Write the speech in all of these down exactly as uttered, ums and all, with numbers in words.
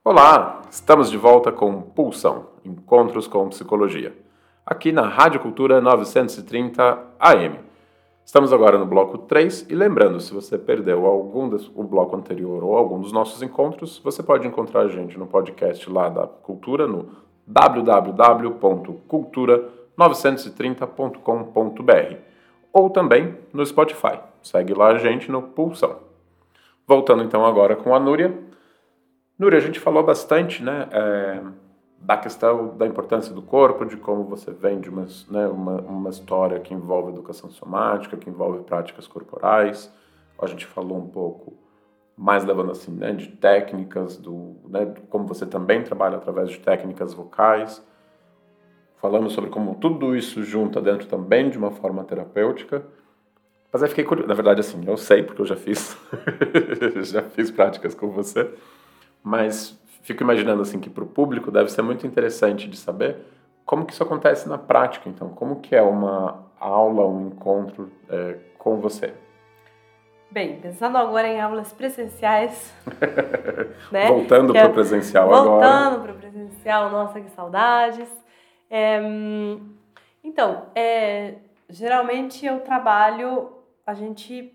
Olá, estamos de volta com Pulsão, Encontros com Psicologia, aqui na Rádio Cultura novecentos e trinta A M. Estamos agora no bloco três e lembrando, se você perdeu algum dos, o bloco anterior ou algum dos nossos encontros, você pode encontrar a gente no podcast lá da Cultura no w w w ponto cultura novecentos e trinta ponto com ponto b r ou também no Spotify. Segue lá a gente no Pulsão. Voltando então agora com a Núria. Núria, a gente falou bastante, né, é, da questão da importância do corpo, de como você vem de uma, né, uma, uma história que envolve educação somática, que envolve práticas corporais. A gente falou um pouco mais levando assim, né, de técnicas, do, né, de como você também trabalha através de técnicas vocais. Falamos sobre como tudo isso junta dentro também de uma forma terapêutica. Mas aí fiquei curioso, na verdade assim, eu sei porque eu já fiz, já fiz práticas com você. Mas fico imaginando assim que para o público deve ser muito interessante de saber como que isso acontece na prática. Então, como que é uma aula, um encontro é, com você? Bem, pensando agora em aulas presenciais, né? Voltando para o presencial voltando agora. Voltando para o presencial, nossa, que saudades. É, então, é, geralmente eu trabalho, a gente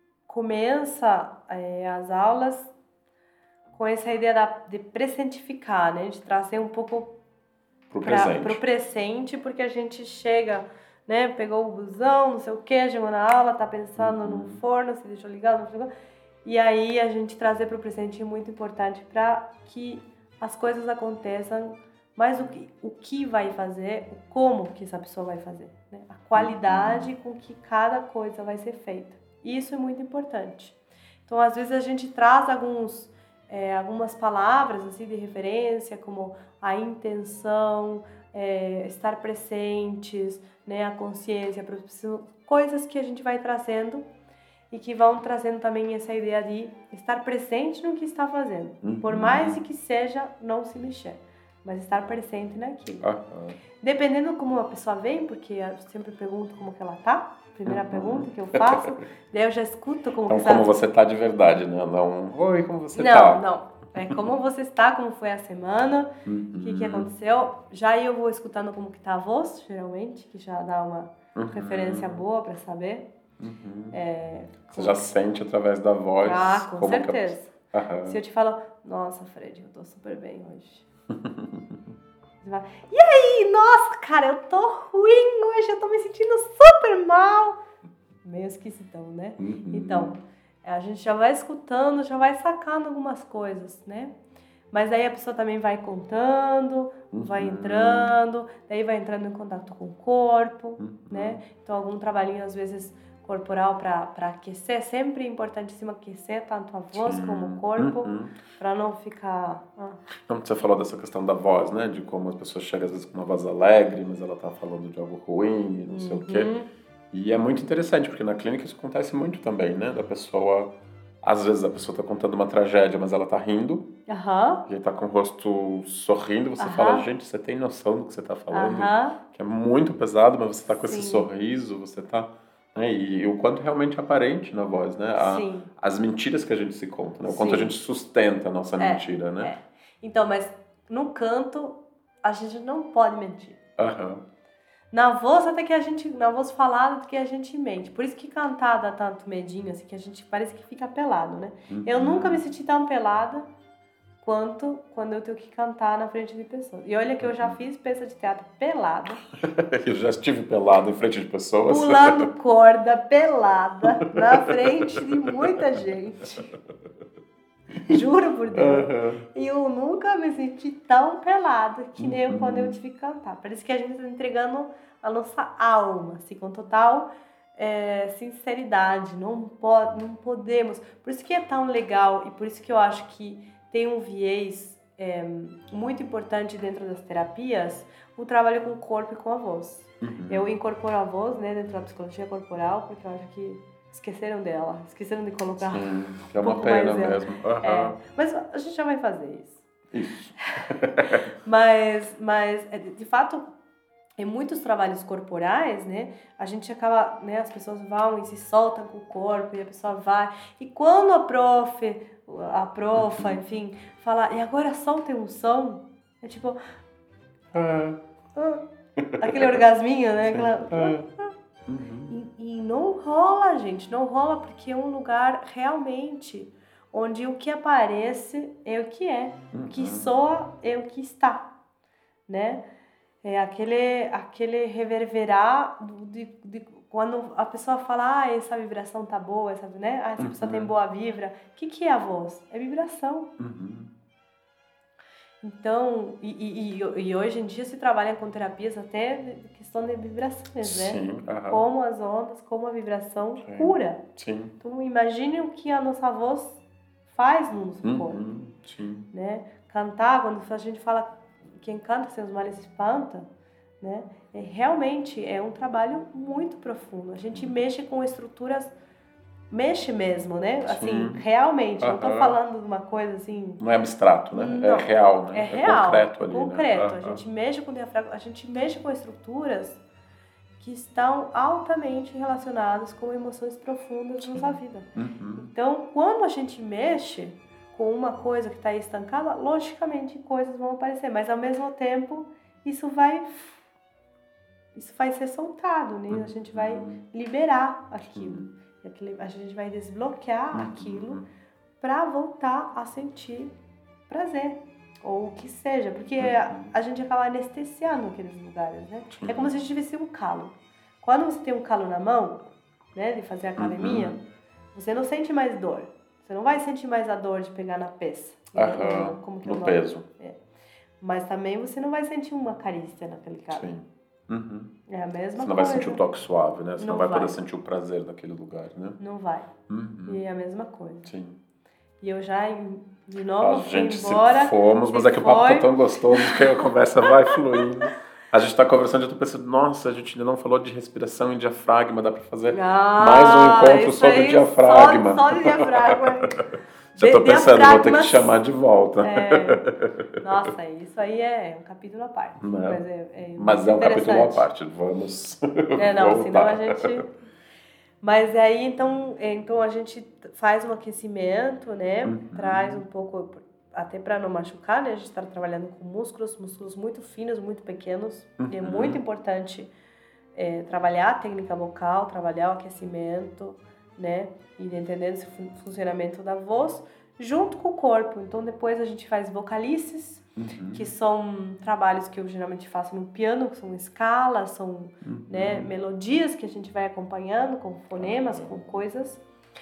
começa é, as aulas com essa ideia da, de presentificar, né? De trazer um pouco para o presente. Pro presente, porque a gente chega, né? Pegou o busão, não sei o quê, chegou na aula, tá pensando uhum. no forno, se deixou ligado, não ligado. E aí a gente trazer para o presente é muito importante para que as coisas aconteçam, mas o que, o que vai fazer, o como que essa pessoa vai fazer, né? A qualidade uhum. com que cada coisa vai ser feita. Isso é muito importante. Então, às vezes a gente traz alguns É, algumas palavras assim, de referência, como a intenção, é, estar presentes, né, a consciência, coisas que a gente vai trazendo e que vão trazendo também essa ideia de estar presente no que está fazendo. Uhum. Por mais que seja não se mexer, mas estar presente naquilo. Uhum. Dependendo como a pessoa vem, porque eu sempre pergunto como que ela tá, primeira uhum. pergunta que eu faço, daí eu já escuto como então, que como você tá de verdade, né? Não, oi, como você não, tá? Não, não. É como você está, como foi a semana, o uhum. que, que aconteceu. Já eu vou escutando como que tá a voz, geralmente, que já dá uma uhum. referência boa para saber. Uhum. É, você já sente através da voz. Ah, com certeza. Que... Uhum. Se eu te falo, nossa, Fred, eu tô super bem hoje. Você fala, e aí, nossa, cara, eu tô ruim hoje, eu tô me sentindo super mal. Meio esquisitão, né? Uhum. Então, a gente já vai escutando, já vai sacando algumas coisas, né? Mas aí a pessoa também vai contando, uhum. vai entrando, daí vai entrando em contato com o corpo, uhum. né? Então, algum trabalhinho, às vezes, corporal para aquecer. Sempre é importantíssimo aquecer tanto a voz Sim. como o corpo, uhum. para não ficar... Ah. Então, você falou dessa questão da voz, né? De como as pessoas chegam, às vezes, com uma voz alegre, mas ela tá falando de algo ruim, não uhum. sei o quê. E é muito interessante, porque na clínica isso acontece muito também, né? Da pessoa... Às vezes a pessoa tá contando uma tragédia, mas ela tá rindo. Uhum. E aí tá com o rosto sorrindo. Você uhum. fala, gente, você tem noção do que você tá falando? Uhum. Que é muito pesado, mas você tá com Sim. esse sorriso, você tá... Né? E, e o quanto realmente é aparente na voz, né? A, Sim. As mentiras que a gente se conta, né? O Sim. quanto a gente sustenta a nossa é, mentira, né? É. Então, mas no canto, a gente não pode mentir. Aham. Uhum. Na voz, até que a gente, na voz falada, que a gente mente. Por isso que cantar dá tanto medinho, assim, que a gente parece que fica pelado, né? Uhum. Eu nunca me senti tão pelada quanto quando eu tenho que cantar na frente de pessoas. E olha que eu já fiz peça de teatro pelada. Eu já estive pelado em frente de pessoas. Pulando corda, pelada, na frente de muita gente. Juro por Deus. Uhum. E eu nunca me senti tão pelada que nem uhum. eu quando eu tive que cantar. Parece que a gente está entregando a nossa alma, assim, com total é, sinceridade. Não, pode, não podemos. Por isso que é tão legal e por isso que eu acho que tem um viés é, muito importante dentro das terapias, o trabalho com o corpo e com a voz. Uhum. Eu incorporo a voz, né, dentro da psicologia corporal, porque eu acho que esqueceram dela, esqueceram de colocar. Sim, que é uma um pena mesmo. Uhum. É, mas a gente já vai fazer isso. Isso. mas, mas, de fato, em muitos trabalhos corporais, né, a gente acaba, né, as pessoas vão e se soltam com o corpo e a pessoa vai. E quando a prof a profa, enfim, fala, e agora soltem um som, é tipo, Ah, ah, aquele orgasminho, né? Aquela, ah, ah, uhum, e, e não rola, gente, não rola porque é um lugar realmente onde o que aparece é o que é, o que uhum. soa é o que está, né? É aquele, aquele reverberar do- de, de quando a pessoa fala, ah, essa vibração tá boa, essa, né? Ah, essa pessoa tem Uhum. boa vibra. O que, que é a voz? É vibração. Uhum. Então, e, e, e- e hoje em dia se trabalha com terapias até de questão de vibrações, né? Sim, aham. Como as ondas, como a vibração Sim. cura. Sim. Então, imagine o que a nossa voz faz no nosso corpo, Uhum. Sim. né? Cantar, quando a gente fala quem canta seus males espanta, né? É, realmente é um trabalho muito profundo. A gente mexe com estruturas, mexe mesmo, né? Assim, Sim. realmente, não tô Aham. falando de uma coisa assim... Não é abstrato, né? Não, É real, né? é real, concreto é ali, concreto. né? A gente mexe com o diafragma, a gente mexe com estruturas que estão altamente relacionadas com emoções profundas da nossa vida. Uhum. Então, quando a gente mexe com uma coisa que está estancada, logicamente coisas vão aparecer, mas ao mesmo tempo isso vai isso vai ser soltado, né? A gente vai liberar aquilo, e aquele, a gente vai desbloquear aquilo para voltar a sentir prazer ou o que seja, porque a, a gente acaba anestesiando aqueles lugares, né? É como se a gente tivesse um calo. Quando você tem um calo na mão, né, de fazer academia, Uhum. você não sente mais dor. Você não vai sentir mais a dor de pegar na peça. Aham. Como que é o No nome? peso. É. Mas também você não vai sentir uma carícia naquele calo. Sim. Uhum. É a mesma coisa. Você não vai sentir o toque suave, né? Você não, Não vai, vai. poder sentir o prazer daquele lugar, né? Não vai. Uhum. E é a mesma coisa. Sim. E eu já, de novo, A fui gente embora. se fomos, mas se é que o papo foi. tá tão gostoso que a conversa vai fluindo. A gente tá conversando e eu tô pensando, nossa, a gente ainda não falou de respiração e diafragma, dá pra fazer Ah, mais um encontro isso sobre aí, diafragma. Só, só de diafragma. Já tô De- pensando, vou ter que diafragmas. chamar de volta. É. Nossa, isso aí é um capítulo à parte. Não. Mas é, é, Mas é um capítulo à interessante. parte, vamos É, não, voltar. senão a gente... Mas aí, então, então a gente faz um aquecimento, né? Uhum. Traz um pouco, até para não machucar, né? A gente está trabalhando com músculos, músculos muito finos, muito pequenos. Uhum. E é muito importante é, trabalhar a técnica vocal, trabalhar o aquecimento, né? E entendendo esse fun- funcionamento da voz junto com o corpo. Então, depois a gente faz vocalices, Uhum. que são trabalhos que eu geralmente faço no piano, que são escalas, são Uhum. né, melodias que a gente vai acompanhando com fonemas, com coisas.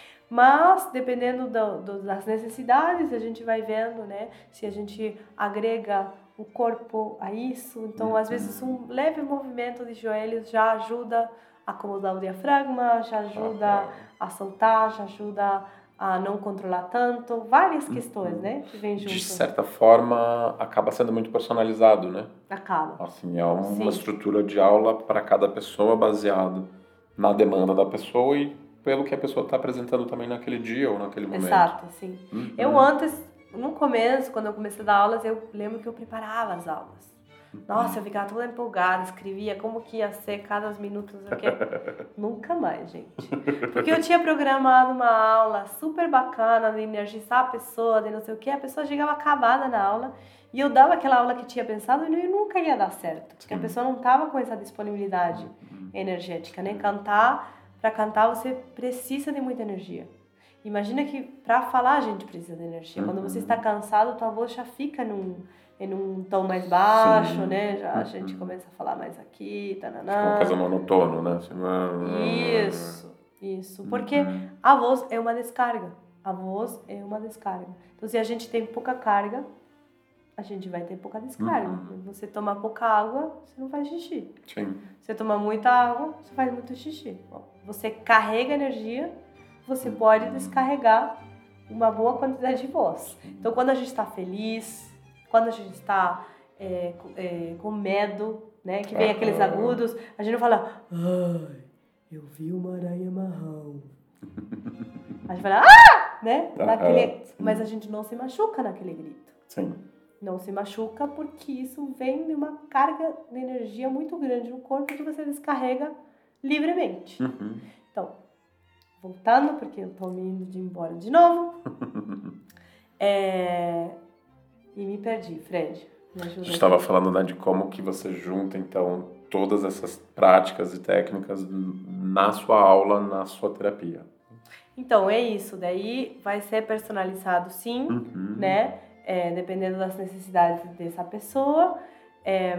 Mas, dependendo do, do, das necessidades, a gente vai vendo, né, se a gente agrega o corpo a isso. Então, Uhum. às vezes, um leve movimento de joelhos já ajuda a acomodar o diafragma, já ajuda Uhum. a soltar, já ajuda a não controlar tanto. Várias questões, né, que vêm junto. De certa forma, acaba sendo muito personalizado, né? Acaba. Assim, é uma Sim. estrutura de aula para cada pessoa baseado na demanda da pessoa e pelo que a pessoa está apresentando também naquele dia ou naquele momento. Exato, sim. Uhum. Eu antes, no começo, quando eu comecei a dar aulas, eu lembro que eu preparava as aulas. Nossa, eu ficava toda empolgada, escrevia como que ia ser cada minuto, não sei o quê. Nunca mais, gente. Porque eu tinha programado uma aula super bacana de energizar a pessoa, de não sei o quê. A pessoa chegava acabada na aula e eu dava aquela aula que tinha pensado e nunca ia dar certo. Porque a pessoa não estava com essa disponibilidade energética, né? Cantar, para cantar você precisa de muita energia. Imagina que para falar a gente precisa de energia. Quando você está cansado, tua voz já fica num... em um tom mais baixo, Sim. né? Já a Uhum. gente começa a falar mais aqui, tananã. Fica uma coisa monotona, né? Assim, Isso, isso. Porque Uhum. a voz é uma descarga. A voz é uma descarga. Então, se a gente tem pouca carga, a gente vai ter pouca descarga. Uhum. Você toma pouca água, você não faz xixi. Sim. Você toma muita água, você faz muito xixi. Bom, você carrega energia, você pode descarregar uma boa quantidade de voz. Então, quando a gente está feliz, quando a gente está é, é, com medo, né, que vem Uhum. aqueles agudos, a gente não fala, ai, eu vi uma aranha marrom. A gente fala, ah! Né? Uhum. Naquele, mas a gente não se machuca naquele grito. Sim. Não se machuca porque isso vem de uma carga de energia muito grande no corpo que você descarrega livremente. Uhum. Então, voltando, porque eu tô me indo de embora de novo. é... E me perdi, Fred. Me ajuda. A gente estava falando, né, de como que você junta, então, todas essas práticas e técnicas na sua aula, na sua terapia. Então, é isso. Daí vai ser personalizado, sim, uhum. né? É, dependendo das necessidades dessa pessoa. É,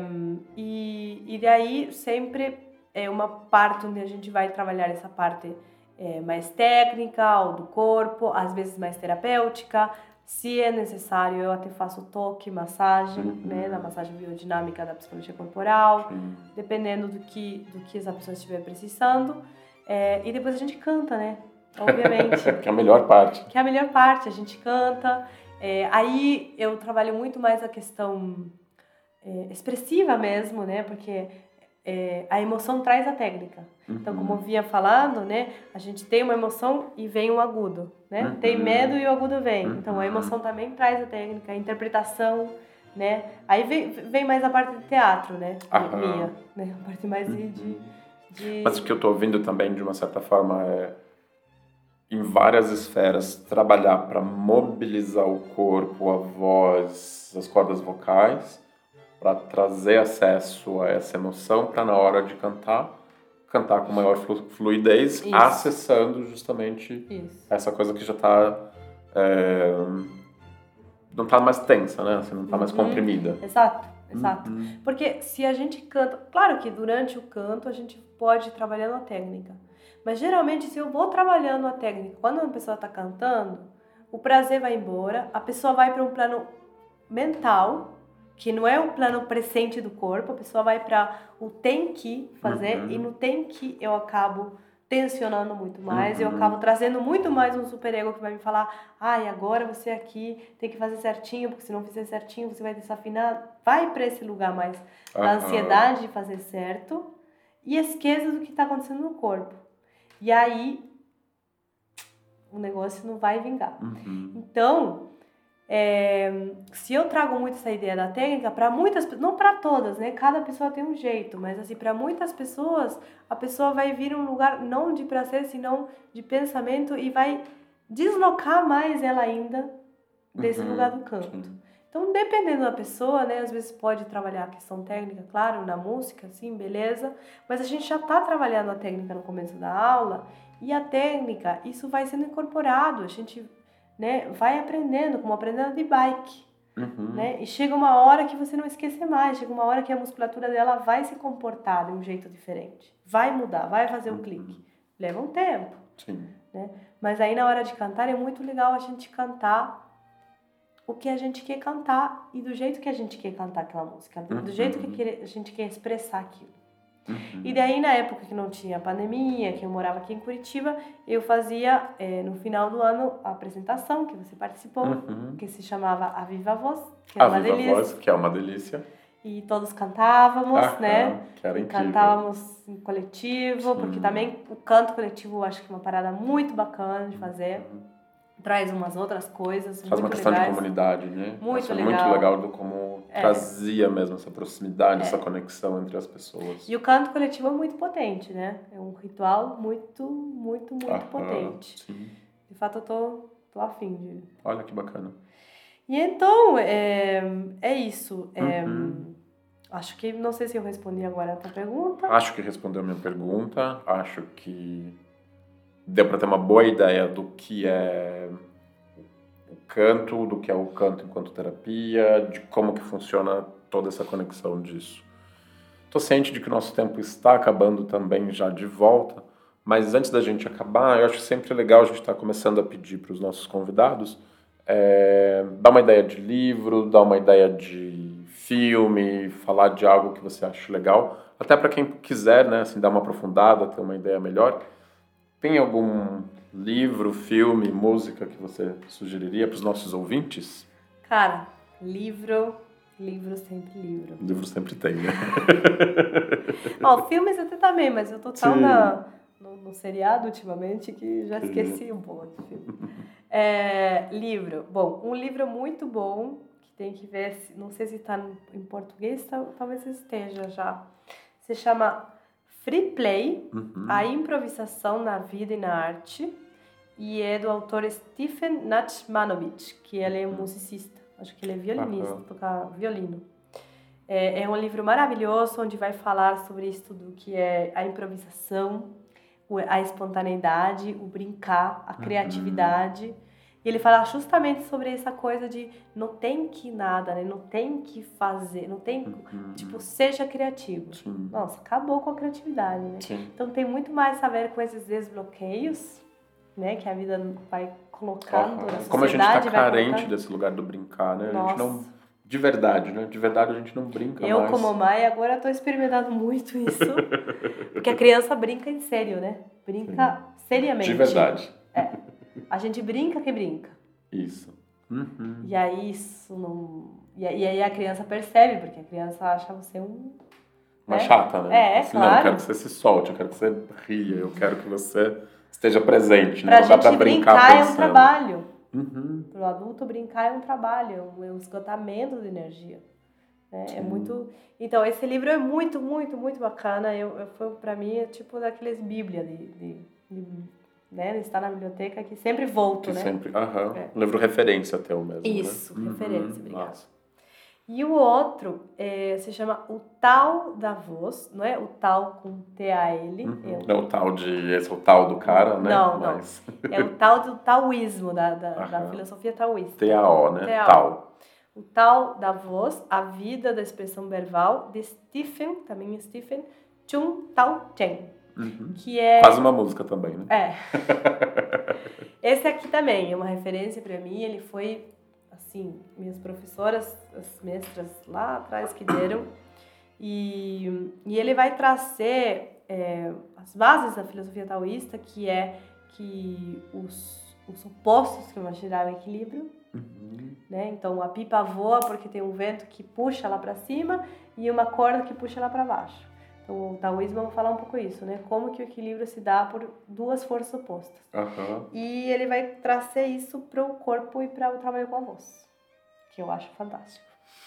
e, e daí sempre é uma parte onde a gente vai trabalhar essa parte é, mais técnica ou do corpo, às vezes mais terapêutica. Se é necessário, eu até faço toque, massagem, uhum. né, da massagem biodinâmica da psicologia corporal, Sim. dependendo do que, do que essa pessoa estiver precisando. É, e depois a gente canta, né? Obviamente. Que é a melhor parte. Que é a melhor parte, a gente canta. É, aí eu trabalho muito mais a questão é, expressiva mesmo, né? Porque é, a emoção traz a técnica. Uhum. Então, como eu vinha falando, né? A gente tem uma emoção e vem um agudo, né? Uhum. Tem medo e o agudo vem. Uhum. Então, a emoção também traz a técnica, a interpretação, né? Aí vem, vem mais a parte de teatro, né? Aham. Minha, né? A parte mais uhum. de, de... Mas o que eu tô ouvindo também, de uma certa forma, é em várias esferas, trabalhar para mobilizar o corpo, a voz, as cordas vocais, para trazer acesso a essa emoção, para na hora de cantar, cantar com maior fluidez, Isso. acessando justamente Isso. essa coisa que já está... É, não está mais tensa, né? Assim, não está uhum. mais comprimida. Exato, exato. Uhum. Porque se a gente canta... Claro que durante o canto a gente pode ir trabalhando a técnica. Mas geralmente, se eu vou trabalhando a técnica, quando uma pessoa está cantando, o prazer vai embora, a pessoa vai para um plano mental, que não é o plano presente do corpo, a pessoa vai para o tem que fazer, uhum. e no tem que eu acabo tensionando muito mais, uhum. eu acabo trazendo muito mais um superego que vai me falar, ai, ah, agora você aqui tem que fazer certinho, porque se não fizer certinho você vai desafinar. Vai para esse lugar mais uhum. da ansiedade de fazer certo e esqueça do que está acontecendo no corpo. E aí, o negócio não vai vingar. Uhum. Então, é, se eu trago muito essa ideia da técnica, para muitas, não para todas, né? Cada pessoa tem um jeito, mas assim, para muitas pessoas, a pessoa vai vir um lugar não de prazer, senão de pensamento e vai deslocar mais ela ainda desse uhum. lugar do canto. Sim. Então, dependendo da pessoa, né, às vezes pode trabalhar a questão técnica, claro, na música, sim, beleza, mas a gente já está trabalhando a técnica no começo da aula e a técnica, isso vai sendo incorporado, a gente, né, vai aprendendo, como aprendendo de bike, uhum. né, e chega uma hora que você não esquece mais, chega uma hora que a musculatura dela vai se comportar de um jeito diferente, vai mudar, vai fazer o um clique, leva um tempo, sim. né, mas aí na hora de cantar é muito legal a gente cantar o que a gente quer cantar e do jeito que a gente quer cantar aquela música, do uhum. jeito que a gente quer expressar aquilo. Uhum. E daí, na época que não tinha pandemia, que eu morava aqui em Curitiba, eu fazia, é, no final do ano, a apresentação que você participou, uhum. que se chamava A Viva Voz, que é a uma Viva delícia. Voz, que é uma delícia. E todos cantávamos, ah, né? Que era e incrível. Cantávamos em coletivo, Sim. porque também o canto coletivo eu acho que é uma parada muito bacana de fazer. Uhum. Traz umas outras coisas Faz muito uma questão legais. de comunidade, né? Muito Isso é legal. muito legal do como é. trazia mesmo essa proximidade, é. essa conexão entre as pessoas. E o canto coletivo é muito potente, né? É um ritual muito, muito, muito Aham, potente. Sim. De fato, eu tô, tô afim de... Olha que bacana. E então, é, é isso. É, uhum. Acho que, não sei se eu respondi agora a tua pergunta. Acho que respondeu a minha pergunta. Acho que deu para ter uma boa ideia do que é o canto, do que é o canto enquanto terapia, de como que funciona toda essa conexão disso. Estou ciente de que o nosso tempo está acabando também já de volta, mas antes da gente acabar, eu acho sempre legal a gente estar começando a pedir para os nossos convidados é, dar uma ideia de livro, dar uma ideia de filme, falar de algo que você acha legal, até para quem quiser, né, assim, dar uma aprofundada, ter uma ideia melhor. Tem algum livro, filme, música que você sugeriria para os nossos ouvintes? Cara, livro, livro sempre livro. Livro sempre tem, né? Ó, filmes até também, mas eu tô tão na, no, no seriado ultimamente que já esqueci um pouco de filme. É, livro, bom, um livro muito bom, que tem que ver, não sei se está em português, talvez esteja já. Se chama Free Play, Uhum. a improvisação na vida e na arte, e é do autor Stephen Nachmanovitch, que ele é um musicista, acho que ele é violinista, Uhum. toca violino. É, é um livro maravilhoso, onde vai falar sobre isso tudo, que é a improvisação, a espontaneidade, o brincar, a criatividade. Uhum. E ele fala justamente sobre essa coisa de não tem que nada, né? Não tem que fazer, não tem, uhum. tipo, seja criativo. Sim. Nossa, acabou com a criatividade, né? Sim. Então tem muito mais a ver com esses desbloqueios, né? Que a vida vai colocando uhum. na sociedade. Como a gente tá carente colocando... desse lugar do brincar, né? Nossa. A gente não... De verdade, né? De verdade a gente não brinca eu, mais. Eu, como mãe, agora tô experimentando muito isso. Porque a criança brinca em sério, né? Brinca Sim. seriamente. De verdade. É. A gente brinca que brinca. Isso. Uhum. E aí isso não... E aí a criança percebe, porque a criança acha você um... Uma né? chata, né? É, assim, claro. Não, eu quero que você se solte, eu quero que você ria, eu quero que você esteja presente. Pra né? Não gente dá pra brincar brincar pensando. É um trabalho. Uhum. Para o adulto, brincar é um trabalho, é um esgotamento de energia. Né? É muito... Então, esse livro é muito, muito, muito bacana. Eu, eu, foi, para mim, é tipo daqueles bíblia, de, de, de, né? Está na biblioteca, que sempre volto, que né? Sempre, aham. É. Um livro referência até o mesmo, Isso, né? referência, uhum. obrigada. Nossa. E o outro é, se chama O Tal da Voz, não é? O Tal com T A L. Uhum. É o... Não, o tal de... Esse é o tal do cara, né? Não, Mas... não. É o tal do taoísmo, da, da, da filosofia taoísta. T A O, né? T A O. Tal. O Tal da Voz, a vida da expressão verbal, de Stephen, também Stephen, Chung Tao Chen. Uhum. Que é... Quase uma música também, né? É. Esse aqui também é uma referência para mim. Ele foi, assim, minhas professoras, as mestras lá atrás que deram. E, e ele vai trazer é, as bases da filosofia taoísta, que é que os, os opostos que vão gerar o equilíbrio. Uhum. Né? Então, a pipa voa porque tem um vento que puxa lá para cima e uma corda que puxa lá para baixo. Então, o taoísmo vai falar um pouco isso, né? Como que o equilíbrio se dá por duas forças opostas. Uhum. E ele vai trazer isso para o corpo e para o trabalho com a voz, que eu acho fantástico.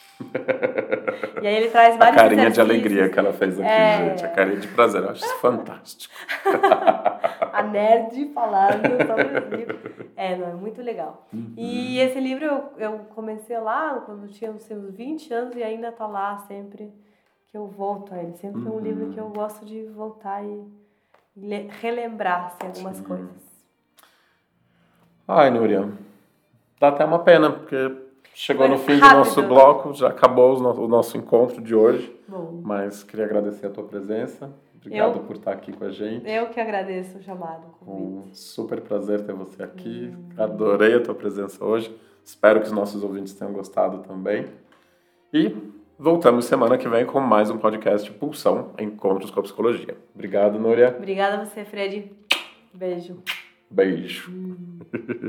E aí ele traz vários A carinha exercícios. de alegria que ela fez aqui, é... gente. A carinha de prazer. Eu acho isso fantástico. A nerd falando sobre o livro. É, não, é muito legal. Uhum. E esse livro eu, eu comecei lá quando eu tinha os seus vinte anos e ainda tá lá sempre que eu volto a ele. Sempre uhum. é um livro que eu gosto de voltar e relembrar assim, algumas Sim. coisas. Ai, Núria, dá até uma pena, porque chegou Foi no fim rápido. do nosso bloco, já acabou o nosso, o nosso encontro de hoje. Bom. Mas queria agradecer a tua presença. Obrigado eu, por estar aqui com a gente. Eu que agradeço o chamado, o convite. Um super prazer ter você aqui. Hum. Adorei a tua presença hoje. Espero que os nossos ouvintes tenham gostado também. E voltamos semana que vem com mais um podcast Pulsão, Encontros com a Psicologia. Obrigado, Núria. Obrigada a você, Fred. Beijo. Beijo. Hum.